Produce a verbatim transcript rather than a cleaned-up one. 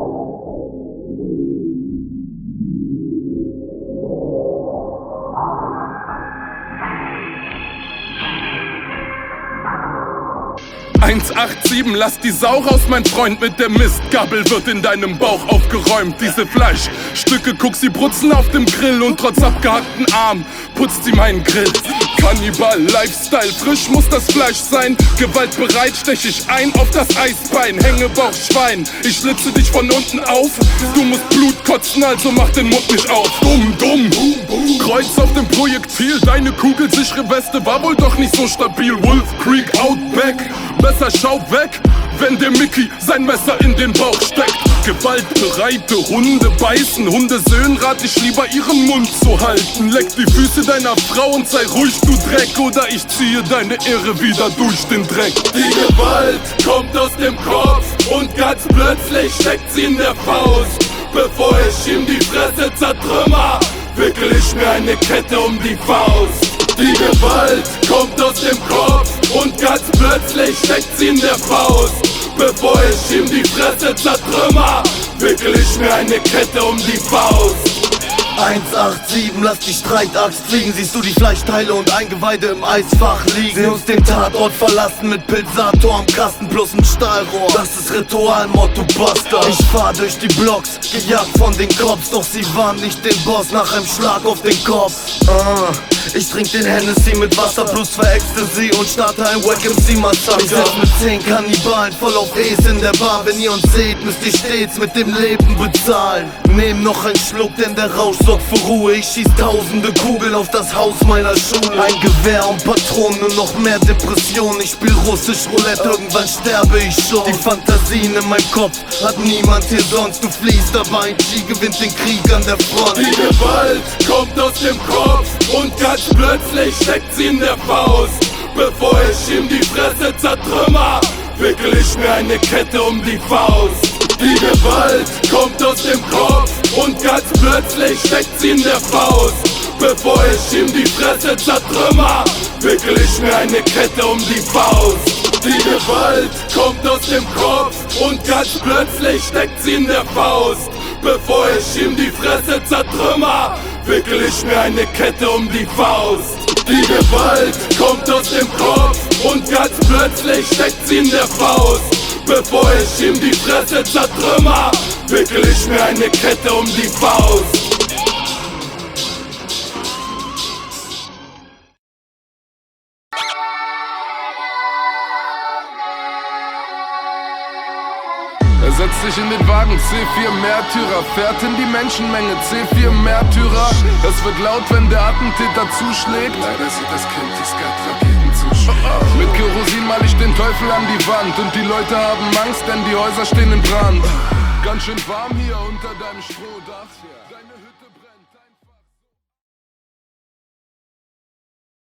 eins acht sieben, lass die Sau raus, mein Freund, mit der Mistgabel wird in deinem Bauch aufgeräumt. Diese Fleischstücke, guck, sie brutzen auf dem Grill und trotz abgehackten Arm putzt sie meinen Grill. Kannibal, Lifestyle, frisch muss das Fleisch sein. Gewaltbereit stech ich ein auf das Eisbein. Hängebauch, Schwein, ich schlitze dich von unten auf. Du musst Blut kotzen, also mach den Mund nicht auf. Dumm, dumm, Kreuz auf dem Projektil. Deine kugelsichere Weste war wohl doch nicht so stabil. Wolf Creek, Outback, besser schau weg, wenn der Mickey sein Messer in den Bauch steckt. Gewaltbereite Hunde beißen, Hundesöhnen rat ich lieber ihren Mund zu halten. Leck die Füße deiner Frau und sei ruhig, du Dreck, oder ich ziehe deine Irre wieder durch den Dreck. Die Gewalt kommt aus dem Kopf und ganz plötzlich steckt sie in der Faust. Bevor ich ihm die Fresse zertrümmer, wickel ich mir eine Kette um die Faust. Die Gewalt kommt aus dem Kopf und ganz plötzlich steckt sie in der Faust. Bevor ich ihm die Fresse zertrümmer, wickel ich mir eine Kette um die Faust. eins acht sieben, lass die Streitaxt fliegen. Siehst du die Fleischteile und Eingeweide im Eisfach liegen. Sie uns den Tatort verlassen mit Pulsator am Kasten plus ein Stahlrohr. Das ist Ritualmotto Buster. Ich fahr durch die Blocks, gejagt von den Cops. Doch sie waren nicht den Boss nach einem Schlag auf den Kopf. uh, Ich trink den Hennessy mit Wasser plus zwei Ecstasy und starte ein Wack M C-Massaker. Ich sitz mit zehn Kannibalen voll auf E's in der Bar. Wenn ihr uns seht, müsst ihr stets mit dem Leben bezahlen. Nehm noch einen Schluck, denn der Rausch sorgt für Ruhe. Ich schieß tausende Kugeln auf das Haus meiner Schule. Ein Gewehr und Patronen, nur noch mehr Depressionen. Ich spiel russisch Roulette, irgendwann sterbe ich schon. Die Fantasien in meinem Kopf hat niemand hier sonst. Du fliehst, aber ein G gewinnt den Krieg an der Front. Die Gewalt kommt aus dem Kopf und ganz plötzlich steckt sie in der Faust. Bevor ich ihm die Fresse zertrümmer, wickel ich mir eine Kette um die Faust. Die Gewalt kommt aus dem Kopf und ganz plötzlich steckt sie in der Faust. Bevor ich ihm die Fresse zertrümmer, wickel ich mir eine Kette um die Faust. Die Gewalt kommt aus dem Kopf und ganz plötzlich steckt sie in der Faust. Bevor ich ihm die Fresse zertrümmer, wickel ich mir eine Kette um die Faust. Die Gewalt kommt aus dem Kopf und ganz plötzlich steckt sie in der Faust. Bevor ich ihm die Fresse zertrümmer, wickel ich mir eine Kette um die Faust. Er setzt sich in den Wagen, C vier Märtyrer, fährt in die Menschenmenge, C vier Märtyrer. Es wird laut, wenn der Attentäter zuschlägt. Leider sieht das Kind die Skat-Raketen zuschlägt. Mit Kerosin mal ich den Teufel an die Wand und die Leute haben Angst, denn die Häuser stehen in Brand. Ganz schön warm hier unter deinem Strohdach.